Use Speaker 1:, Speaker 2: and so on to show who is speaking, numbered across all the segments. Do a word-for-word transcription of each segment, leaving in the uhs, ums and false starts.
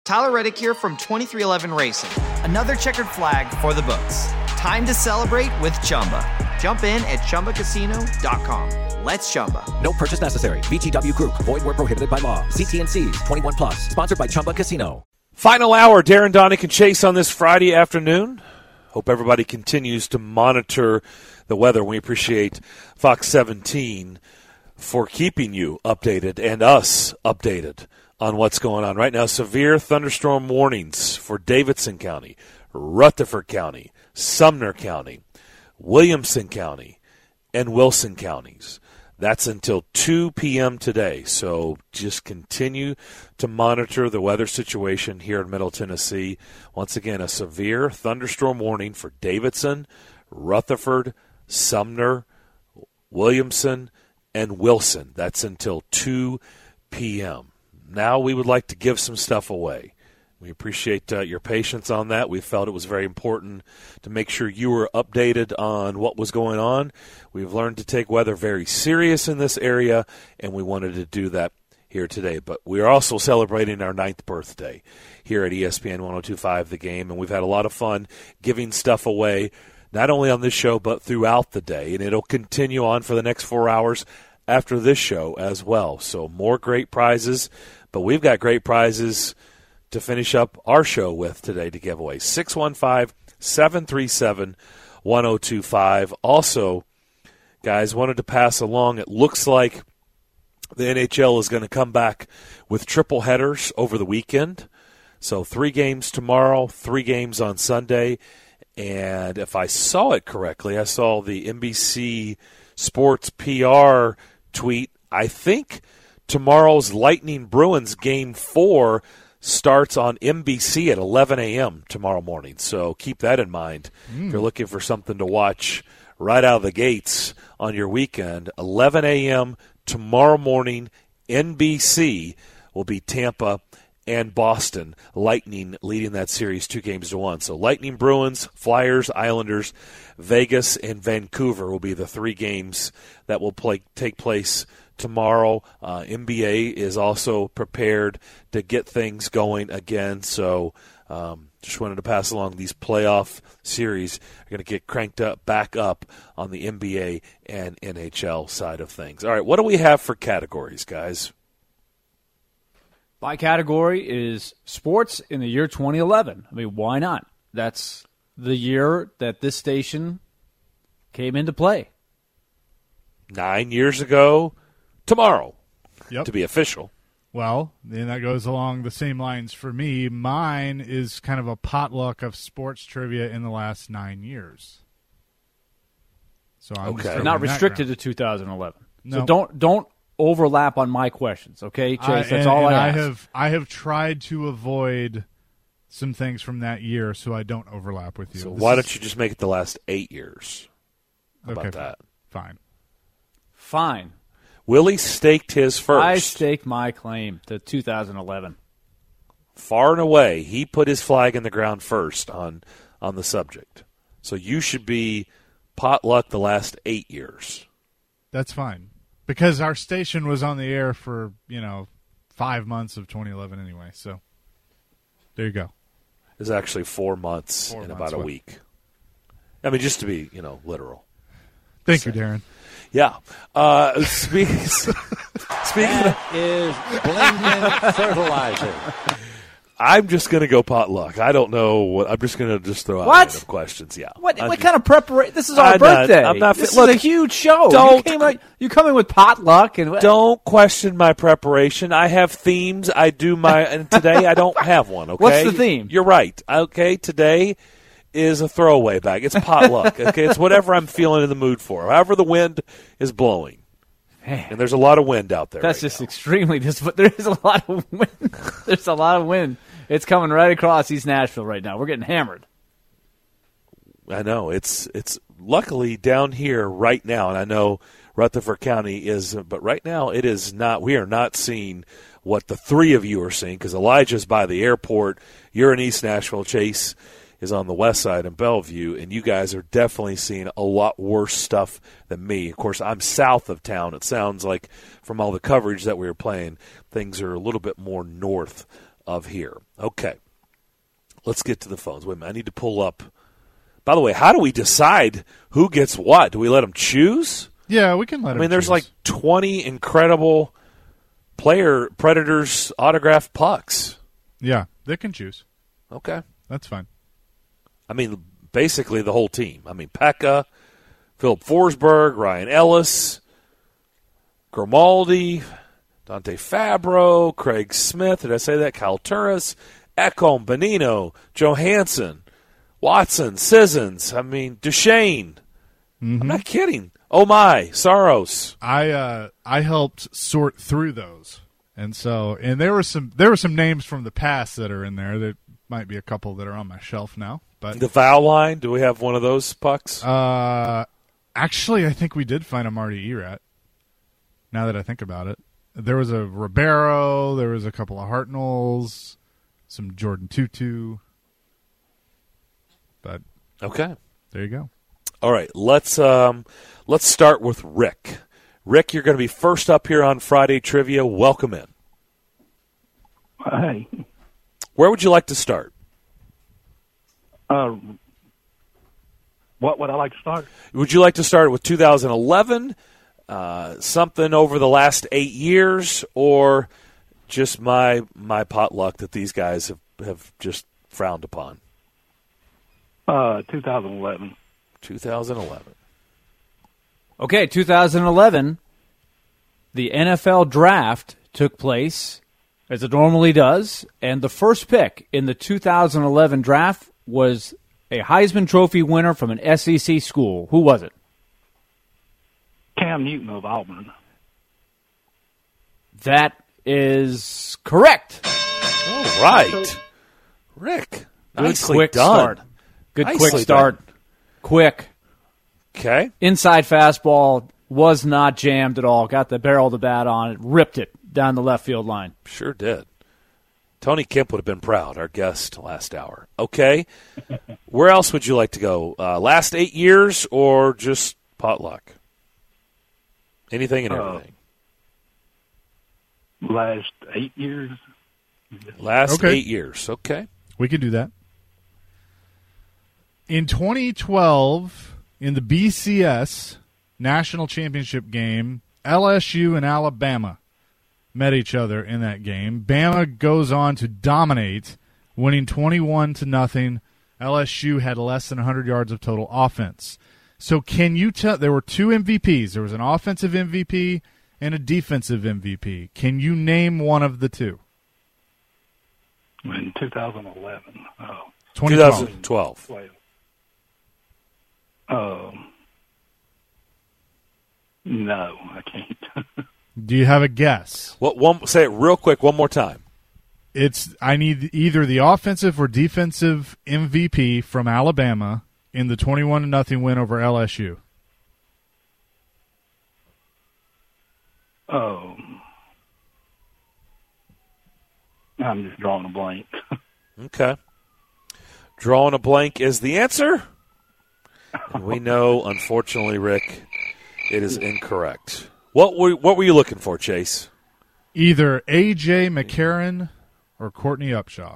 Speaker 1: Tyler Reddick here from twenty-three eleven Racing. Another checkered flag for the books. Time to celebrate with Chumba. Jump in at Chumba Casino dot com. Let's Chumba.
Speaker 2: No purchase necessary. V G W Group. Void where prohibited by law. See T and C's. twenty-one plus. Sponsored by Chumba Casino.
Speaker 3: Final hour, Darren Donick and Chase on this Friday afternoon. Hope everybody continues to monitor the weather. We appreciate Fox seventeen for keeping you updated and us updated on what's going on right now. Severe thunderstorm warnings for Davidson County, Rutherford County, Sumner County, Williamson County, and Wilson counties. That's until two p.m. today. So just continue to monitor the weather situation here in Middle Tennessee. Once again, a severe thunderstorm warning for Davidson, Rutherford, Sumner, Williamson, and Wilson. That's until two p.m. Now we would like to give some stuff away. We appreciate uh, your patience on that. We felt it was very important to make sure you were updated on what was going on. We've learned to take weather very serious in this area, and we wanted to do that here today. But we are also celebrating our ninth birthday here at E S P N one oh two point five The Game, and we've had a lot of fun giving stuff away, not only on this show but throughout the day, and it'll continue on for the next four hours after this show as well. So more great prizes. But we've got great prizes to finish up our show with today to give away. six one five, seven three seven, one oh two five. Also, guys, wanted to pass along, it looks like the N H L is going to come back with triple headers over the weekend. So three games tomorrow, three games on Sunday. And if I saw it correctly, I saw the N B C Sports P R tweet. I think tomorrow's Lightning Bruins game four starts on N B C at eleven a.m. tomorrow morning. So keep that in mind. Mm. If you're looking for something to watch right out of the gates on your weekend, eleven a.m. tomorrow morning, N B C will be Tampa and Boston. Lightning leading that series two games to one. So Lightning, Bruins, Flyers, Islanders, Vegas, and Vancouver will be the three games that will play, take place tomorrow. uh, N B A is also prepared to get things going again. So um, just wanted to pass along these playoff series are going to get cranked up, back up on the N B A and N H L side of things. All right, what do we have for categories, guys?
Speaker 4: My category is sports in the year twenty eleven. I mean, why not? That's the year that this station came into play.
Speaker 3: Nine years ago tomorrow,
Speaker 5: yep.
Speaker 3: to be official.
Speaker 5: Well, then that goes along the same lines for me. Mine is kind of a potluck of sports trivia in the last nine years. So I'm
Speaker 3: okay.
Speaker 5: just
Speaker 4: not restricted to two thousand eleven.
Speaker 5: No.
Speaker 4: So don't don't overlap on my questions, okay, Chase?
Speaker 5: I,
Speaker 4: That's
Speaker 5: and,
Speaker 4: all
Speaker 5: and
Speaker 4: I
Speaker 5: I
Speaker 4: ask.
Speaker 5: have I have tried to avoid some things from that year so I don't overlap with you.
Speaker 3: So
Speaker 5: This
Speaker 3: why
Speaker 5: is,
Speaker 3: don't you just make it the last eight years? How
Speaker 5: okay,
Speaker 3: about that?
Speaker 5: Fine.
Speaker 4: Fine.
Speaker 3: Willie staked his first.
Speaker 4: I stake my claim to two thousand eleven.
Speaker 3: Far and away, he put his flag in the ground first on on the subject. So you should be potluck the last eight years.
Speaker 5: That's fine. Because our station was on the air for, you know, five months of twenty eleven anyway. So there you go.
Speaker 3: It's actually four months
Speaker 5: Four
Speaker 3: in
Speaker 5: months,
Speaker 3: about a
Speaker 5: what?
Speaker 3: week. I mean, just to be, you know, literal.
Speaker 5: Thank
Speaker 3: So-
Speaker 5: you, Darren.
Speaker 3: Yeah. Uh, speak, speaking of,
Speaker 6: That is Blinken fertilizer.
Speaker 3: I'm just going to go potluck. I don't know what. I'm just going to just throw out
Speaker 4: What?
Speaker 3: random questions. Yeah.
Speaker 4: What,
Speaker 3: I'm
Speaker 4: what
Speaker 3: just-
Speaker 4: kind of preparation? This is our
Speaker 3: I'm not-
Speaker 4: birthday.
Speaker 3: I'm not-
Speaker 4: this
Speaker 3: look,
Speaker 4: is a huge show.
Speaker 3: don't-
Speaker 4: you came like, you come in with potluck and
Speaker 3: Don't question my preparation. I have themes. I do my, and today I don't have one, okay?
Speaker 4: What's the theme?
Speaker 3: You're right. Okay, today is a throwaway bag. It's potluck, okay? It's whatever I'm feeling in the mood for. However the wind is blowing.
Speaker 4: Man,
Speaker 3: And there's a lot of wind out there.
Speaker 4: that's
Speaker 3: right
Speaker 4: just
Speaker 3: now.
Speaker 4: extremely disappointing. There is a lot of wind. There's a lot of wind. It's coming right across East Nashville right now. We're getting hammered.
Speaker 3: I know. It's it's luckily down here right now, and I know Rutherford County is, but right now it is not. We are not seeing what the three of you are seeing because Elijah's by the airport. You're in East Nashville. Chase is on the west side in Bellevue, and you guys are definitely seeing a lot worse stuff than me. Of course, I'm south of town. It sounds like from all the coverage that we were playing, things are a little bit more north of here. Okay. Let's get to the phones. Wait a minute. I need to pull up. By the way, how do we decide who gets what? Do we let them choose?
Speaker 5: Yeah, we can let them
Speaker 3: I mean, there's
Speaker 5: choose.
Speaker 3: like twenty incredible player Predators autographed pucks.
Speaker 5: Yeah, they can choose.
Speaker 3: Okay.
Speaker 5: That's fine.
Speaker 3: I mean, basically the whole team. I mean, Pekka, Philip Forsberg, Ryan Ellis, Grimaldi, Dante Fabro, Craig Smith, did I say that? Kyle Turris, Ekholm, Bonino, Johansson, Watson, Sissons, I mean, Duchesne.
Speaker 5: Mm-hmm.
Speaker 3: I'm not kidding. Oh, my, Saros.
Speaker 5: I uh, I helped sort through those, and so and there were some there were some names from the past that are in there. There might be a couple that are on my shelf now, but
Speaker 3: The Vow line, do we have one of those pucks?
Speaker 5: uh, actually, I think we did find a Marty Erat. Now that I think about it, there was a Ribeiro, there was a couple of Hartnells, some Jordan Tutu, but
Speaker 3: Okay.
Speaker 5: there you go.
Speaker 3: All right, let's um, let's start with Rick. Rick, you're going to be first up here on Friday Trivia. Welcome in.
Speaker 7: Hey,
Speaker 3: Where would you like to start?
Speaker 7: uh, what would I like to start?
Speaker 3: Would you like to start with two thousand eleven, uh, something over the last eight years, or just my my potluck that these guys have, have just frowned upon?
Speaker 7: Uh, two thousand eleven.
Speaker 3: two thousand eleven.
Speaker 4: Okay, two thousand eleven, the N F L draft took place, as it normally does, and the first pick in the two thousand eleven draft was a Heisman Trophy winner from an S E C school. Who was it?
Speaker 7: Cam Newton of Auburn.
Speaker 4: That is correct.
Speaker 3: All right. Rick,
Speaker 4: Good
Speaker 3: nicely
Speaker 4: quick
Speaker 3: done.
Speaker 4: start. Good
Speaker 3: Nicely
Speaker 4: quick start.
Speaker 3: done.
Speaker 4: Quick.
Speaker 3: Okay.
Speaker 4: Inside fastball was not jammed at all. Got the barrel of the bat on it, ripped it down the left field line.
Speaker 3: Sure did. Tony Kemp would have been proud, our guest last hour. Okay. Where else would you like to go? Uh, last eight years or just potluck? Anything and
Speaker 7: Uh,
Speaker 3: everything.
Speaker 7: Last eight years.
Speaker 3: Last
Speaker 5: okay.
Speaker 3: eight years. Okay.
Speaker 5: We could do that. In twenty twelve, in the B C S National Championship game, L S U and Alabama met each other in that game. Bama goes on to dominate, winning twenty-one to nothing. L S U had less than one hundred yards of total offense. So can you tell, there were two M V Ps. There was an offensive M V P and a defensive M V P. Can you name one of the two?
Speaker 7: In two thousand eleven. Oh,
Speaker 5: twenty twelve.
Speaker 3: twenty twelve.
Speaker 7: wait. Um, no, I can't.
Speaker 5: Do you have a guess?
Speaker 3: What one? Say it real quick one more time.
Speaker 5: It's I need either the offensive or defensive M V P from Alabama in the twenty-one to nothing win over L S U.
Speaker 7: Oh, I'm just drawing a blank.
Speaker 3: Okay. Drawing a blank is the answer. And we know, unfortunately, Rick, it is incorrect. What were what were you looking for, Chase?
Speaker 5: Either A J McCarron or Courtney Upshaw.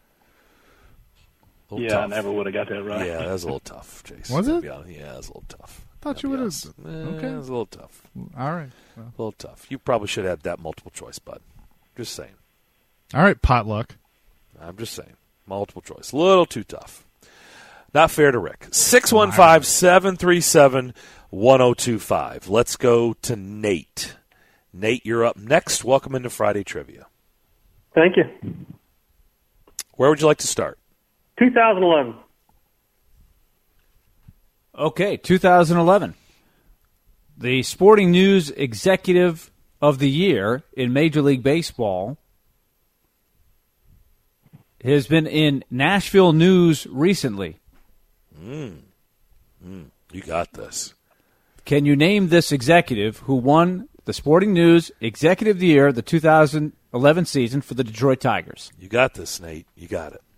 Speaker 3: A little
Speaker 7: Yeah, I
Speaker 3: tough.
Speaker 7: never would have got that right.
Speaker 3: Yeah, that was a little tough, Chase.
Speaker 5: Was
Speaker 3: to
Speaker 5: it?
Speaker 3: be honest. Yeah, that was a little tough.
Speaker 5: Thought you
Speaker 3: I'll be
Speaker 5: would have.
Speaker 3: honest. Eh,
Speaker 5: Okay.
Speaker 3: It was a little tough.
Speaker 5: All right.
Speaker 3: A little tough. You probably should have had that multiple choice, bud. Just saying.
Speaker 5: All right, potluck.
Speaker 3: I'm just saying. Multiple choice. A little too tough. Not fair to Rick. six one five, seven three seven, one zero two five. Let's go to Nate. Nate, you're up next. Welcome into Friday Trivia.
Speaker 8: Thank you.
Speaker 3: Where would you like to start?
Speaker 8: two thousand eleven.
Speaker 4: Okay, two thousand eleven. The Sporting News Executive of the Year in Major League Baseball has been in Nashville News recently.
Speaker 3: Mm. Mm. You got this.
Speaker 4: Can you name this executive who won the Sporting News Executive of the Year the two thousand eleven season for the Detroit Tigers?
Speaker 3: You got this, Nate. You got it.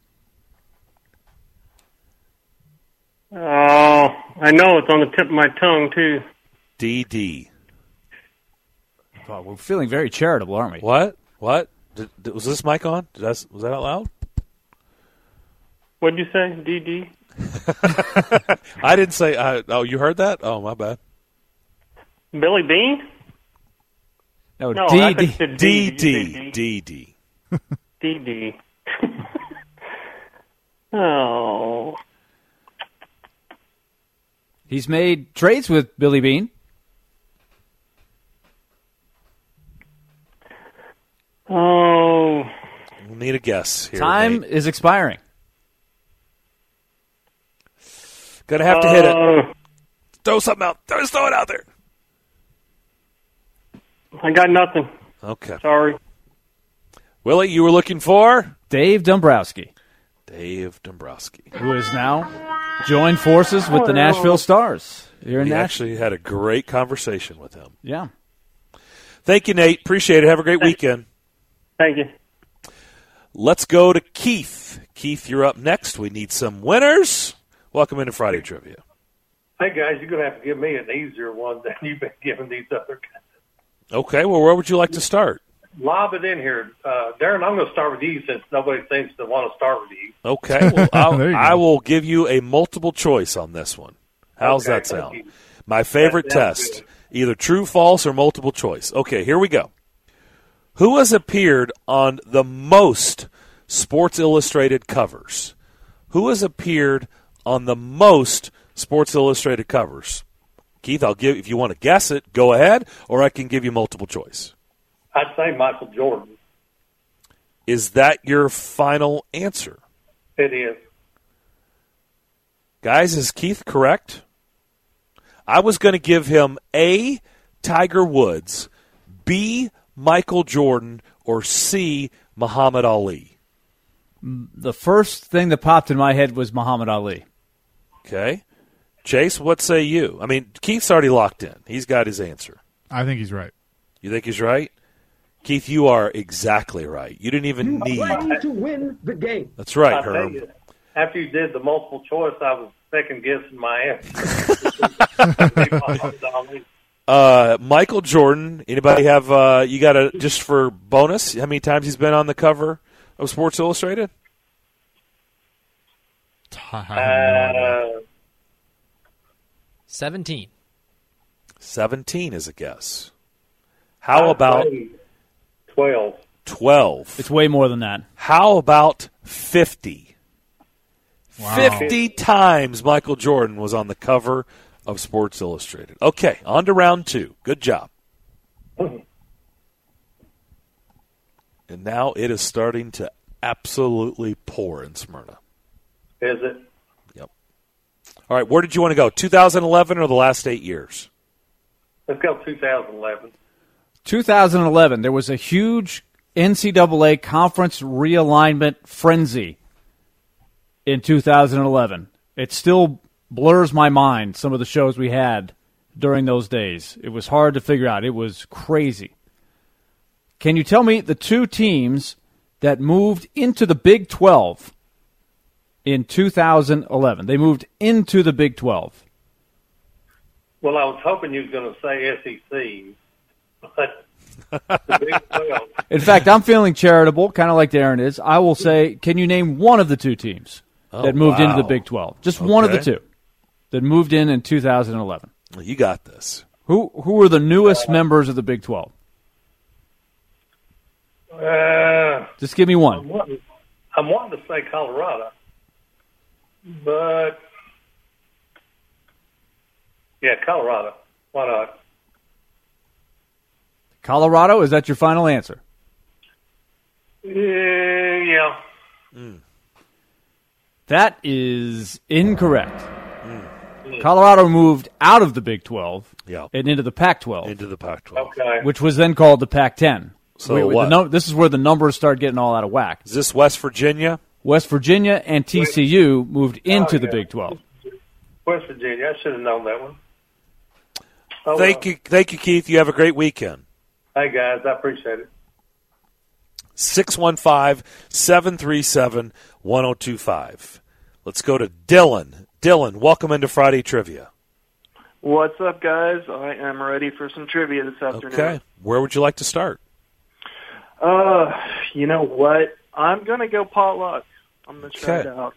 Speaker 8: Oh, I know it's on the tip of my tongue, too.
Speaker 3: D D.
Speaker 4: Oh, we're feeling very charitable, aren't we?
Speaker 3: What? What? Did, did, was this mic on? Did I, was that out loud?
Speaker 8: What'd you say, D D?
Speaker 3: I didn't say. Uh, oh, you heard that? Oh, my bad.
Speaker 8: Billy Bean?
Speaker 4: No,
Speaker 8: No,
Speaker 4: D
Speaker 8: I
Speaker 4: D.
Speaker 8: think it's
Speaker 3: D
Speaker 8: D.
Speaker 3: D D D.
Speaker 8: D D. Oh.
Speaker 4: He's made trades with Billy Bean.
Speaker 8: Oh.
Speaker 3: We'll need a guess here.
Speaker 4: Time
Speaker 3: Nate.
Speaker 4: is expiring.
Speaker 3: Gonna have to hit it.
Speaker 8: Uh,
Speaker 3: Throw something out. Just throw it out there.
Speaker 8: I got nothing.
Speaker 3: Okay.
Speaker 8: Sorry.
Speaker 3: Willie, you were looking for
Speaker 4: Dave Dombrowski,
Speaker 3: Dave Dombrowski.
Speaker 4: who is now joined forces with the Nashville Stars here in
Speaker 3: We
Speaker 4: Nashville.
Speaker 3: actually had a great conversation with him.
Speaker 4: Yeah.
Speaker 3: Thank you, Nate. Appreciate it. Have a great weekend.
Speaker 8: Thank you.
Speaker 3: Let's go to Keith. Keith, you're up next. We need some winners. Welcome into Friday Trivia.
Speaker 9: Hey, guys, you're going to have to give me an easier one than you've been giving these other guys.
Speaker 3: Okay, well, where would you like to start?
Speaker 9: Lob it in here. Uh, Darren, I'm going to start with you since nobody seems to want to start with you.
Speaker 3: Okay, well, I'll,
Speaker 5: There you go.
Speaker 3: I will give you a multiple choice on this one. How's
Speaker 9: Okay,
Speaker 3: that
Speaker 9: thank
Speaker 3: sound?
Speaker 9: you.
Speaker 3: My favorite
Speaker 9: That sounds
Speaker 3: test,
Speaker 9: good.
Speaker 3: either true, false, or multiple choice. Okay, here we go. Who has appeared on the most Sports Illustrated covers? Who has appeared on the most Sports Illustrated covers? Keith, I'll give if you want to guess it, go ahead, or I can give you multiple choice.
Speaker 9: I'd say Michael Jordan.
Speaker 3: Is that your final answer?
Speaker 9: It is.
Speaker 3: Guys, is Keith correct? I was going to give him A, Tiger Woods, B, Michael Jordan, or C, Muhammad Ali.
Speaker 4: The first thing that popped in my head was Muhammad Ali.
Speaker 3: Okay. Chase, what say you? I mean, Keith's already locked in. He's got his answer.
Speaker 5: I think he's right.
Speaker 3: You think he's right? Keith, you are exactly right. You didn't even need.
Speaker 10: to win the game.
Speaker 3: That's right,
Speaker 9: I tell
Speaker 3: Herb.
Speaker 9: you, after you did the multiple choice, I was second guessing my answer.
Speaker 3: Uh, Michael Jordan. Anybody have? Uh, you got a just for bonus? How many times he's been on the cover of Sports Illustrated?
Speaker 5: I have no idea.
Speaker 9: uh,
Speaker 10: seventeen.
Speaker 3: Seventeen is a guess. How
Speaker 9: I'd
Speaker 3: about
Speaker 9: say twelve?
Speaker 3: twelve?
Speaker 4: It's way more than that.
Speaker 3: How about fifty?
Speaker 5: Wow.
Speaker 3: Fifty times Michael Jordan was on the cover of Sports Illustrated. Okay, on to round two. Good job. And now it is starting to absolutely pour in Smyrna.
Speaker 9: Is it?
Speaker 3: Yep. All right, where did you want to go? two thousand eleven or the last eight years?
Speaker 9: Let's go two thousand eleven.
Speaker 4: two thousand eleven, there was a huge N C double A conference realignment frenzy in two thousand eleven. It still blurs my mind, some of the shows we had during those days. It was hard to figure out. It was crazy. Can you tell me the two teams that moved into the Big twelve in two thousand eleven? They moved into the Big twelve.
Speaker 9: Well, I was hoping you were going to say S E C, but the Big twelve.
Speaker 4: In fact, I'm feeling charitable, kind of like Darren is. I will say, can you name one of the two teams
Speaker 3: Oh,
Speaker 4: that moved into the
Speaker 3: wow.
Speaker 4: Big twelve? Just one of the
Speaker 3: Okay.
Speaker 4: two that moved in in two thousand eleven.
Speaker 3: You got this.
Speaker 4: Who who were the newest members of the Big twelve?
Speaker 9: Uh,
Speaker 4: Just give me
Speaker 9: I'm
Speaker 4: one.
Speaker 9: wanting, I'm wanting to say Colorado, but yeah, Colorado. Why not?
Speaker 4: Colorado, is that your final answer?
Speaker 9: Yeah, yeah.
Speaker 4: That is incorrect. Colorado moved out of the Big twelve
Speaker 3: Yeah.
Speaker 4: and into the Pac twelve,
Speaker 3: Into the Pac twelve.
Speaker 9: Okay.
Speaker 4: which was then called the Pac ten.
Speaker 3: So
Speaker 4: We- the
Speaker 3: what?
Speaker 4: num- this is where the numbers start getting all out of whack.
Speaker 3: Is this West Virginia?
Speaker 4: West Virginia and T C U moved into the
Speaker 9: yeah.
Speaker 4: Big twelve.
Speaker 9: West Virginia. I should have known that one. Oh,
Speaker 3: Thank
Speaker 9: well.
Speaker 3: you, thank you, Keith. You have a great weekend.
Speaker 9: Hey guys, I appreciate it.
Speaker 3: six one five, seven three seven, one zero two five. Let's go to Dylan. Dylan, welcome into Friday Trivia.
Speaker 11: What's up, guys? I am ready for some trivia this afternoon.
Speaker 3: Okay. Where would you like to start?
Speaker 11: Uh, you know what? I'm going to go potluck. I'm going to try
Speaker 3: Okay.
Speaker 11: it out.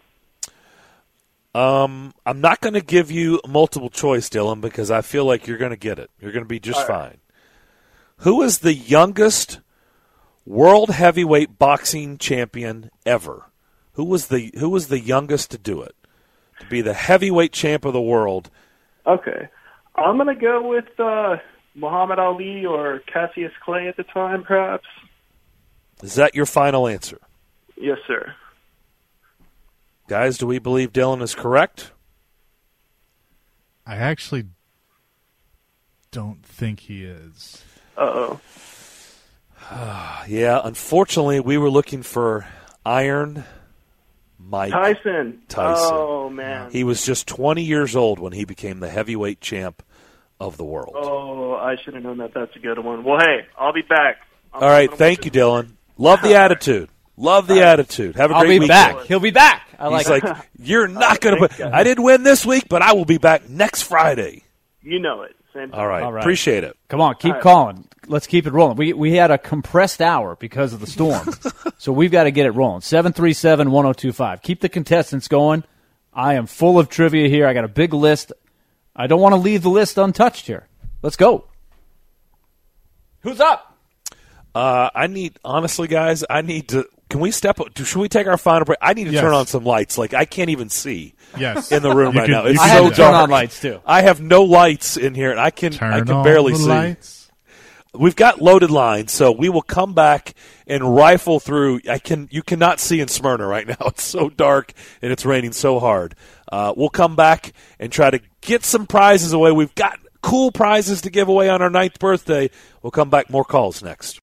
Speaker 3: Um, I'm not going to give you multiple choice, Dylan, because I feel like you're going to get it. You're going to be just
Speaker 11: All right.
Speaker 3: fine. Who is the youngest world heavyweight boxing champion ever? Who was the Who was the youngest to do it? To be the heavyweight champ of the world?
Speaker 11: Okay. I'm going to go with uh, Muhammad Ali or Cassius Clay at the time, perhaps.
Speaker 3: Is that your final answer?
Speaker 11: Yes, sir.
Speaker 3: Guys, do we believe Dylan is correct?
Speaker 5: I actually don't think he is.
Speaker 11: Uh-oh.
Speaker 3: Yeah, unfortunately, we were looking for Iron Mike
Speaker 11: Tyson.
Speaker 3: Tyson.
Speaker 11: Oh, man.
Speaker 3: He was just twenty years old when he became the heavyweight champ of the world.
Speaker 11: Oh, I should have known that. That's a good one. Well, hey, I'll be back. I'm
Speaker 3: All right, thank you, Dylan. Love the attitude. Love the attitude. Have a
Speaker 4: I'll
Speaker 3: great
Speaker 4: be
Speaker 3: weekend.
Speaker 4: back. He'll be back. I like
Speaker 3: He's
Speaker 4: it.
Speaker 3: like, you're not going to put. I didn't win this week, but I will be back next Friday.
Speaker 11: You know it. Same
Speaker 3: All right.
Speaker 4: All right.
Speaker 3: Appreciate it.
Speaker 4: Come on, keep
Speaker 11: All right.
Speaker 4: calling. Let's keep it rolling. We we had a compressed hour because of the storm, so we've got to get it rolling. seven three seven, one oh two five. Keep the contestants going. I am full of trivia here. I got a big list. I don't want to leave the list untouched here. Let's go. Who's up?
Speaker 3: Uh, I need, honestly, guys, I need to. Can we step up? Should we take our final break? I need to
Speaker 5: Yes.
Speaker 3: turn on some lights. Like, I can't even see
Speaker 5: Yes.
Speaker 3: in the room
Speaker 5: You
Speaker 3: right
Speaker 5: can-
Speaker 3: now.
Speaker 5: you
Speaker 3: It's
Speaker 5: can
Speaker 4: I had
Speaker 3: so
Speaker 4: to turn
Speaker 3: dark.
Speaker 4: on lights too.
Speaker 3: I have no lights in here, and I can
Speaker 5: Turn
Speaker 3: I can
Speaker 5: on
Speaker 3: barely
Speaker 5: the
Speaker 3: see.
Speaker 5: lights.
Speaker 3: We've got loaded lines, so we will come back and rifle through. I can you cannot see in Smyrna right now. It's so dark and it's raining so hard. Uh, we'll come back and try to get some prizes away. We've got cool prizes to give away on our ninth birthday. We'll come back. More calls next.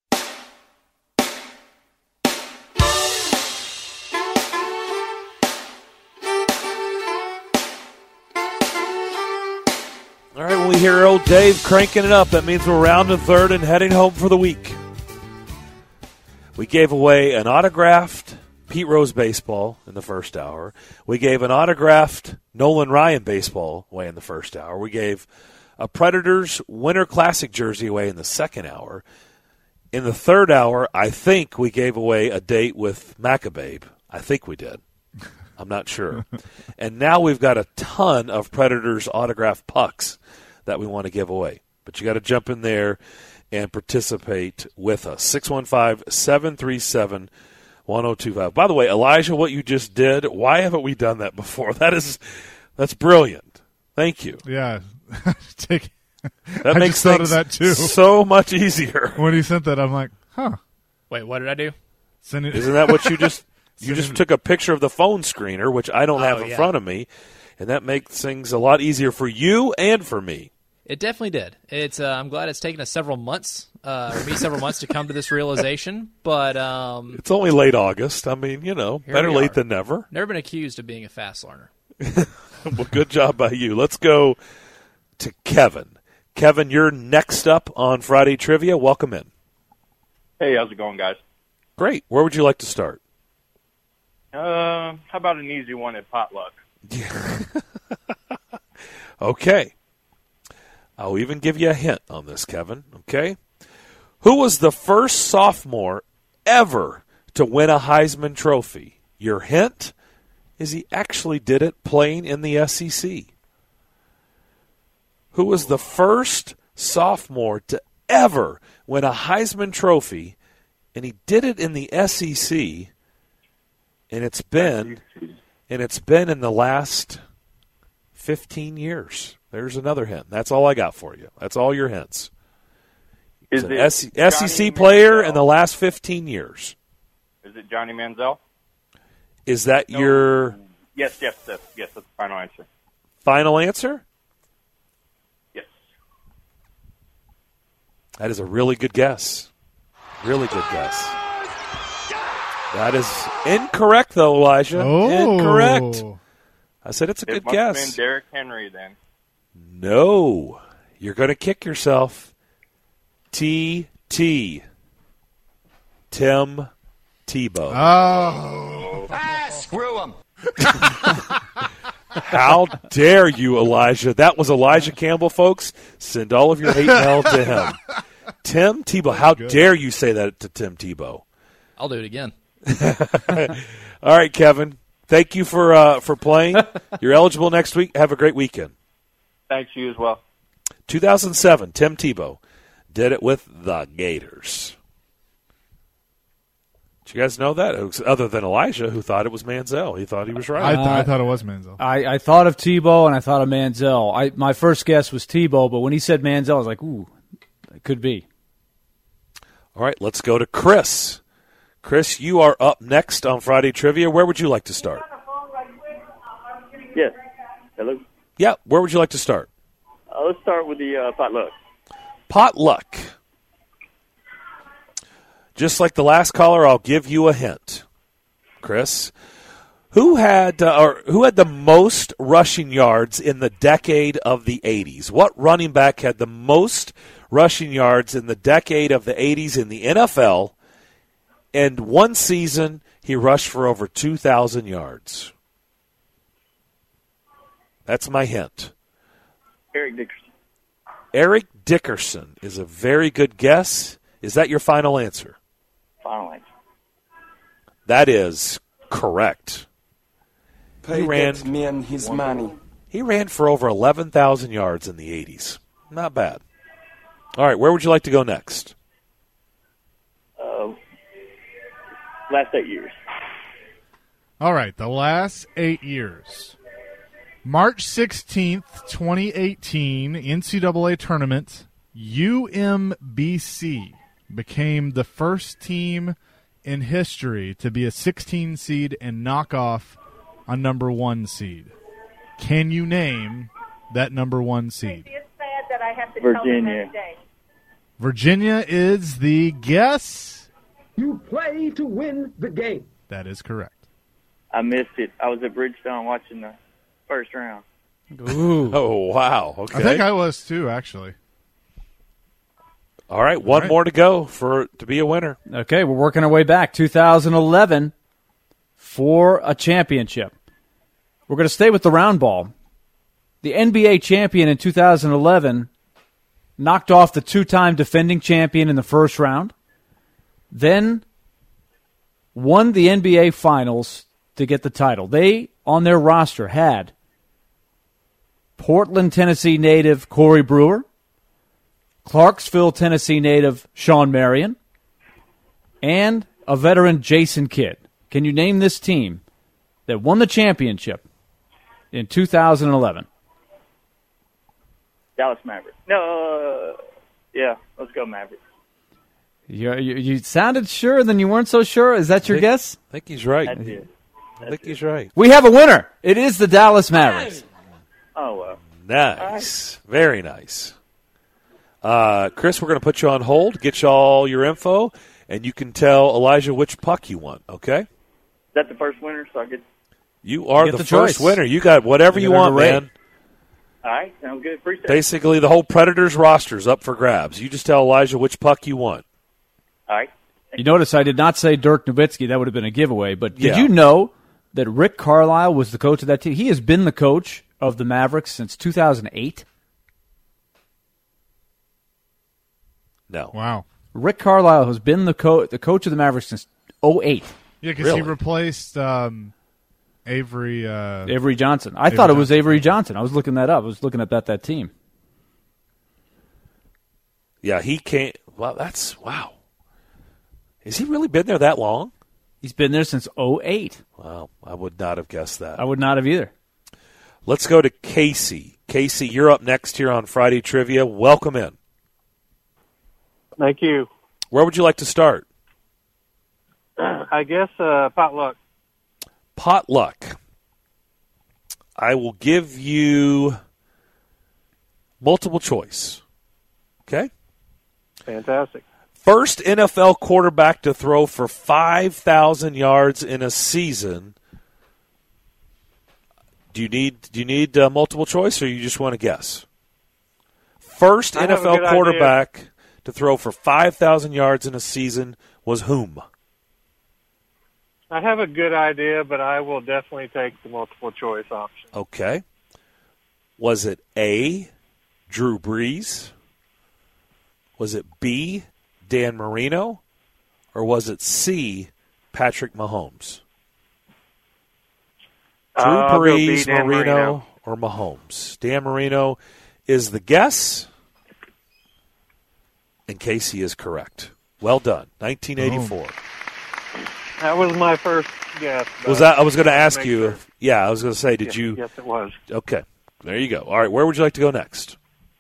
Speaker 3: All right, when we hear old Dave cranking it up, that means we're rounding third and heading home for the week. We gave away an autographed Pete Rose baseball in the first hour. We gave an autographed Nolan Ryan baseball away in the first hour. We gave a Predators Winter Classic jersey away in the second hour. In the third hour, I think we gave away a date with Macababe. I think we did. I'm not sure. And now we've got a ton of Predators autographed pucks that we want to give away. But you got to jump in there and participate with us. six one five, seven three seven, one oh two five. By the way, Elijah, what you just did, why haven't we done that before? That is that's brilliant. Thank you.
Speaker 5: Yeah. Take,
Speaker 3: That
Speaker 5: I
Speaker 3: makes
Speaker 5: just thought of
Speaker 3: things
Speaker 5: that too.
Speaker 3: so much easier.
Speaker 5: When he sent that, I'm like, huh.
Speaker 12: Wait, what did I do?
Speaker 5: Send it.
Speaker 3: Isn't that what you just you
Speaker 5: Send
Speaker 3: just
Speaker 5: it-
Speaker 3: took a picture of the phone screener, which I don't have
Speaker 12: Oh,
Speaker 3: in
Speaker 12: yeah.
Speaker 3: front of me, and that makes things a lot easier for you and for me.
Speaker 12: It definitely did. It's. Uh, I'm glad it's taken us several months, uh, or me several months to come to this realization. But um,
Speaker 3: It's only late August. I mean, you know,
Speaker 12: Here
Speaker 3: better
Speaker 12: we
Speaker 3: late
Speaker 12: are.
Speaker 3: than never.
Speaker 12: never been accused of being a fast learner.
Speaker 3: Well, good job by you. Let's go to Kevin. Kevin, you're next up on Friday Trivia. Welcome in.
Speaker 13: Hey, how's it going, guys?
Speaker 3: Great. Where would you like to start?
Speaker 13: Uh, how about an easy one at potluck?
Speaker 3: Okay. I'll even give you a hint on this, Kevin. Okay. Who was the first sophomore ever to win a Heisman Trophy? Your hint is he actually did it playing in the S E C. Who was the first sophomore to ever win a Heisman Trophy, and he did it in the S E C, and it's been and it's been in the last fifteen years. There's another hint. That's all I got for you. That's all your hints.
Speaker 13: Is
Speaker 3: It's an
Speaker 13: it
Speaker 3: S- S E C
Speaker 13: Johnny
Speaker 3: player
Speaker 13: Manziel?
Speaker 3: in the last fifteen years.
Speaker 13: Is it Johnny Manziel?
Speaker 3: Is that
Speaker 13: No.
Speaker 3: your
Speaker 13: Yes, yes, yes, yes. That's the final answer.
Speaker 3: final answer?
Speaker 13: Yes.
Speaker 3: That is a really good guess. Really good guess. That is incorrect, though, Elijah.
Speaker 5: Oh.
Speaker 3: Incorrect. I said it's a
Speaker 13: It
Speaker 3: good
Speaker 13: must have
Speaker 3: guess.
Speaker 13: been Derrick Henry then.
Speaker 3: No. You're going to kick yourself. T T. Tim Tebow.
Speaker 5: Oh.
Speaker 14: Ah, screw him.
Speaker 3: How dare you, Elijah? That was Elijah Campbell, folks. Send all of your hate mail to him. Tim Tebow. How dare you say that to Tim Tebow?
Speaker 12: I'll do it again.
Speaker 3: All right, Kevin. Thank you for uh, for playing. You're eligible next week. Have a great weekend.
Speaker 13: Thanks, you as well.
Speaker 3: two thousand seven, Tim Tebow did it with the Gators. Did you guys know that? Other than Elijah, who thought it was Manziel. He thought he was right.
Speaker 5: I, th- I thought it was Manziel.
Speaker 4: I, I thought of Tebow and I thought of Manziel. I, my first guess was Tebow, but when he said Manziel, I was like, ooh, it could be.
Speaker 3: All right, let's go to Chris. Chris, you are up next on Friday Trivia. Where would you like to start?
Speaker 14: Yes. Hello?
Speaker 3: Yeah, where would you like to start?
Speaker 14: Uh, let's start with the uh, potluck.
Speaker 3: Potluck. Just like the last caller, I'll give you a hint. Chris, who had uh, or who had the most rushing yards in the decade of the eighties? What running back had the most rushing yards in the decade of the eighties in the N F L? And one season, he rushed for over two thousand yards. That's my hint.
Speaker 14: Eric Dickerson.
Speaker 3: Eric Dickerson is a very good guess. Is that your final answer?
Speaker 14: Final answer.
Speaker 3: That is correct.
Speaker 15: Pay
Speaker 3: he ran,
Speaker 15: that man his money.
Speaker 3: He ran for over eleven thousand yards in the eighties. Not bad. All right, where would you like to go next?
Speaker 14: Uh, last eight years.
Speaker 5: All right, the last eight years. March sixteenth, twenty eighteen, N C double A tournament, U M B C became the first team in history to be a sixteen seed and knock off a number one seed. Can you name that number one seed?
Speaker 16: It's sad that I have to
Speaker 14: Virginia.
Speaker 16: tell them every day.
Speaker 5: Virginia is the guess.
Speaker 10: You play to win the game.
Speaker 5: That is correct.
Speaker 14: I missed it. I was at Bridgestone watching the first round.
Speaker 3: Ooh. Oh, wow. Okay.
Speaker 5: I think I was too, actually.
Speaker 3: All right, one
Speaker 4: All right.
Speaker 3: more to go for to be a winner.
Speaker 4: Okay, we're working our way back. two thousand eleven for a championship. We're going to stay with the round ball. The N B A champion in two thousand eleven knocked off the two-time defending champion in the first round, then won the N B A Finals to get the title. They, on their roster, had Portland, Tennessee native Corey Brewer, Clarksville, Tennessee native Sean Marion, and a veteran Jason Kidd. Can you name this team that won the championship in two thousand eleven?
Speaker 14: Dallas Mavericks. No, uh, yeah, let's go Mavericks.
Speaker 4: You, you, you sounded sure, then you weren't so sure. Is that your
Speaker 3: I think,
Speaker 4: guess?
Speaker 3: I think he's right.
Speaker 14: That's it.
Speaker 3: I think he's right.
Speaker 4: We have a winner. It is the Dallas Mavericks.
Speaker 14: Oh, well.
Speaker 3: Nice. Very nice. Uh, Chris, we're going to put you on hold, get you all your info, and you can tell Elijah which puck you want, okay?
Speaker 14: Is that the first winner? So I get.
Speaker 3: You are
Speaker 4: You
Speaker 3: the,
Speaker 4: get the
Speaker 3: first
Speaker 4: choice.
Speaker 3: winner. You got whatever
Speaker 4: You
Speaker 3: you
Speaker 4: get
Speaker 3: want,
Speaker 4: a rate.
Speaker 3: man.
Speaker 14: All right, sounds good. Appreciate it.
Speaker 3: Basically, the whole Predators roster's up for grabs. You just tell Elijah which puck you want.
Speaker 14: All right.
Speaker 4: You notice I did not say Dirk Nowitzki. That would have been a giveaway. But did
Speaker 3: Yeah.
Speaker 4: you know that Rick Carlisle was the coach of that team? He has been the coach of the Mavericks since two thousand eight.
Speaker 3: No.
Speaker 5: Wow.
Speaker 4: Rick Carlisle has been the, co- the coach of the Mavericks since oh eight.
Speaker 5: Yeah, because
Speaker 3: Really?
Speaker 5: he replaced um, Avery. Uh,
Speaker 4: Avery Johnson. I
Speaker 5: Avery
Speaker 4: thought it was
Speaker 5: Johnson.
Speaker 4: Avery Johnson. I was looking that up. I was looking at that, that team.
Speaker 3: Yeah, he can't. Wow, that's wow. Has he really been there that long?
Speaker 4: He's been there since oh eight.
Speaker 3: Wow, I would not have guessed that.
Speaker 4: I would not have either.
Speaker 3: Let's go to Casey. Casey, you're up next here on Friday Trivia. Welcome in.
Speaker 8: Thank you.
Speaker 3: Where would you like to start?
Speaker 8: I guess uh, potluck.
Speaker 3: Potluck. I will give you multiple choice. Okay?
Speaker 8: Fantastic.
Speaker 3: First N F L quarterback to throw for five thousand yards in a season. Do you need do you need uh, multiple choice, or you just want to guess? First
Speaker 8: I have
Speaker 3: N F L
Speaker 8: a good
Speaker 3: quarterback
Speaker 8: idea.
Speaker 3: to throw for five thousand yards in a season was whom?
Speaker 8: I have a good idea, but I will definitely take the multiple choice option.
Speaker 3: Okay. Was it A, Drew Brees? Was it B, Dan Marino, or was it C, Patrick Mahomes? Drew
Speaker 8: Uh, I'll go B,
Speaker 3: Brees,
Speaker 8: Dan
Speaker 3: Marino,
Speaker 8: Marino.
Speaker 3: or Mahomes? Dan Marino is the guess, and Casey is correct. Well done. nineteen eighty-four.
Speaker 8: That was my first guess.
Speaker 3: Was
Speaker 8: but
Speaker 3: that? I was going to ask
Speaker 8: make
Speaker 3: you.
Speaker 8: sure.
Speaker 3: If, yeah, I was going to say, did
Speaker 8: Yes,
Speaker 3: you?
Speaker 8: Yes, it was.
Speaker 3: Okay, there you go. All right, where would you like to go next?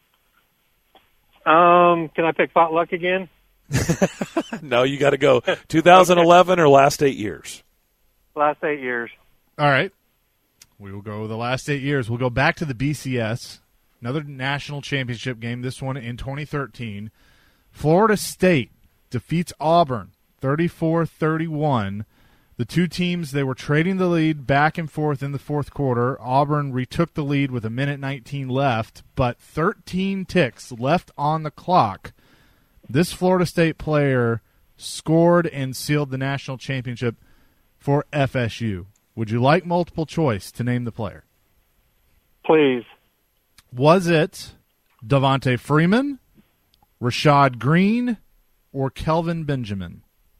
Speaker 8: Um, can I pick potluck again?
Speaker 3: No, you got to go two thousand eleven or last eight years.
Speaker 8: Last eight years.
Speaker 5: All right. We will go the last eight years. We'll go back to the B C S, another national championship game, this one in twenty thirteen. Florida State defeats Auburn thirty-four thirty-one. The two teams, they were trading the lead back and forth in the fourth quarter. Auburn retook the lead with a minute nineteen left, but thirteen ticks left on the clock. This Florida State player scored and sealed the national championship for F S U. Would you like multiple choice to name the player?
Speaker 8: Please.
Speaker 5: Was it Devontae Freeman, Rashad Green, or Kelvin Benjamin?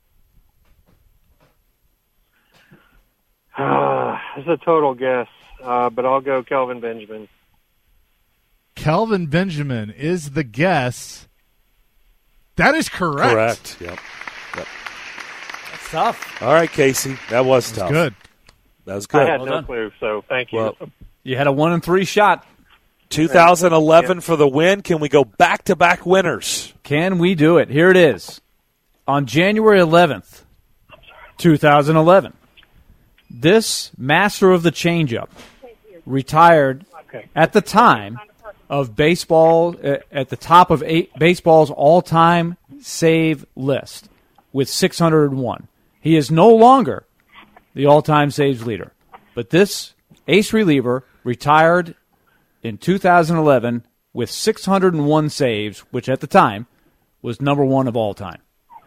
Speaker 8: Uh, it's a total guess, uh, but I'll go Kelvin Benjamin.
Speaker 5: Kelvin Benjamin is the guess. That is correct.
Speaker 3: Correct. Yep. Yep.
Speaker 4: That's tough.
Speaker 3: All right, Casey. That was
Speaker 5: That's
Speaker 3: tough.
Speaker 5: good.
Speaker 3: That was good.
Speaker 8: I had
Speaker 4: Well
Speaker 8: no
Speaker 4: done.
Speaker 8: clue, so thank you.
Speaker 3: Well,
Speaker 4: You had a one and three shot.
Speaker 3: two thousand eleven for the win. Can we go back-to-back winners?
Speaker 4: Can we do it? Here it is. On January eleventh, twenty eleven, this master of the changeup retired at the time of baseball, uh, at the top of eight, baseball's all-time save list with six hundred one. He is no longer the all-time saves leader. But this ace reliever retired in two thousand eleven with six hundred one saves, which at the time was number one of all time.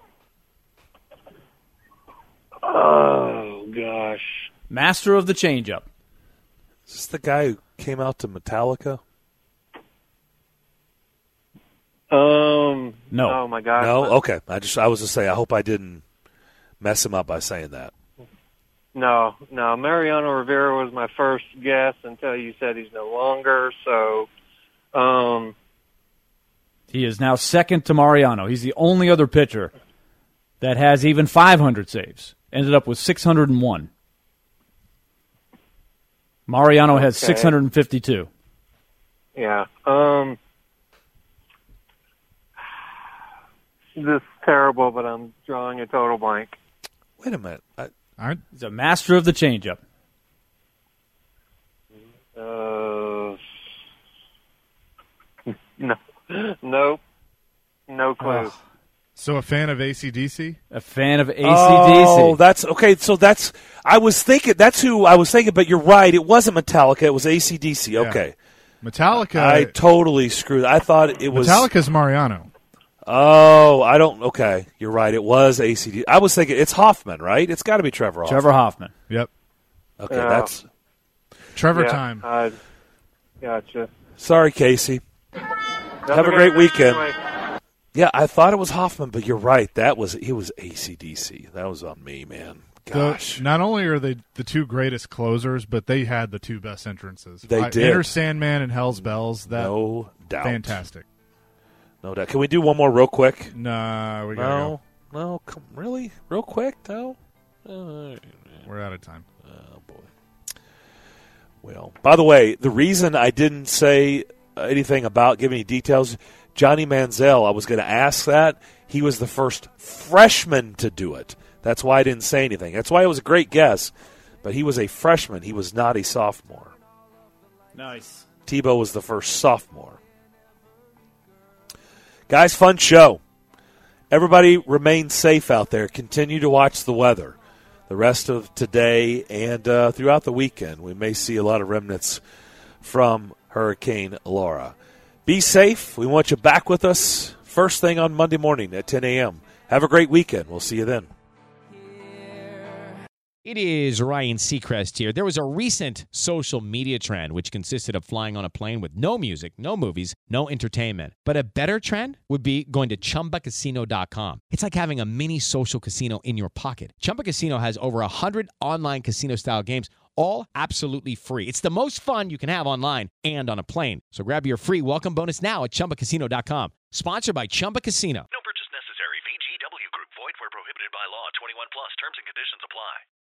Speaker 8: Oh, gosh.
Speaker 4: Master of the changeup.
Speaker 3: Is this the guy who came out to Metallica?
Speaker 8: Um.
Speaker 4: No.
Speaker 8: Oh, my gosh.
Speaker 3: No? Okay. I just I was to say, I hope I didn't mess him up by saying that.
Speaker 8: No, no. Mariano Rivera was my first guess until you said he's no longer. So, um,
Speaker 4: He is now second to Mariano. He's the only other pitcher that has even five hundred saves. Ended up with six hundred one. Mariano has
Speaker 8: Okay.
Speaker 4: six hundred fifty-two.
Speaker 8: yeah. Um, this is terrible, but I'm drawing a total blank.
Speaker 3: Wait a minute. I,
Speaker 5: All right.
Speaker 4: He's a master of the changeup.
Speaker 8: Uh, no, no, no clue.
Speaker 5: Oh. So a fan of A C D C?
Speaker 4: A fan of A C D C.
Speaker 3: Oh, that's okay. So that's I was thinking. That's who I was thinking. But you're right. It wasn't Metallica. It was A C D C. Okay.
Speaker 5: Metallica.
Speaker 3: I totally screwed. I thought it was
Speaker 5: Metallica's Mariano.
Speaker 3: Oh, I don't. Okay, you're right. It was A C D. I was thinking it's Hoffman, right? It's got to be Trevor Hoffman.
Speaker 4: Trevor Hoffman.
Speaker 5: Yep.
Speaker 3: Okay,
Speaker 8: Yeah.
Speaker 3: that's
Speaker 5: Trevor
Speaker 8: Yeah,
Speaker 5: time.
Speaker 8: I gotcha.
Speaker 3: sorry, Casey. Have a
Speaker 8: okay.
Speaker 3: great weekend.
Speaker 8: Anyway.
Speaker 3: Yeah, I thought it was Hoffman, but you're right. That was he was A C D C. That was on me, man. Gosh,
Speaker 5: The, not only are they the two greatest closers, but they had the two best entrances.
Speaker 3: They
Speaker 5: I,
Speaker 3: did.
Speaker 5: Enter Sandman and Hell's Bells. That
Speaker 3: no doubt.
Speaker 5: fantastic.
Speaker 3: No doubt. Can we do one more real quick?
Speaker 5: Nah, we gotta
Speaker 3: No, no. Come, really, real quick, no. Uh,
Speaker 5: go. We're out of time.
Speaker 3: Oh boy. Well, by the way, the reason I didn't say anything about giving any details, Johnny Manziel, I was going to ask that. He was the first freshman to do it. That's why I didn't say anything. That's why it was a great guess. But he was a freshman. He was not a sophomore.
Speaker 4: Nice.
Speaker 3: Tebow was the first sophomore. Guys, fun show. Everybody remain safe out there. Continue to watch the weather. The rest of today and uh, throughout the weekend, we may see a lot of remnants from Hurricane Laura. Be safe. We want you back with us first thing on Monday morning at ten a.m. Have a great weekend. We'll see you then.
Speaker 16: It is Ryan Seacrest here. There was a recent social media trend which consisted of flying on a plane with no music, no movies, no entertainment. But a better trend would be going to Chumba Casino dot com. It's like having a mini social casino in your pocket. Chumba Casino has over one hundred online casino-style games, all absolutely free. It's the most fun you can have online and on a plane. So grab your free welcome bonus now at Chumba Casino dot com. Sponsored by Chumba Casino.
Speaker 17: No purchase necessary. V G W Group. Void where prohibited by law. twenty-one plus. Terms and conditions apply.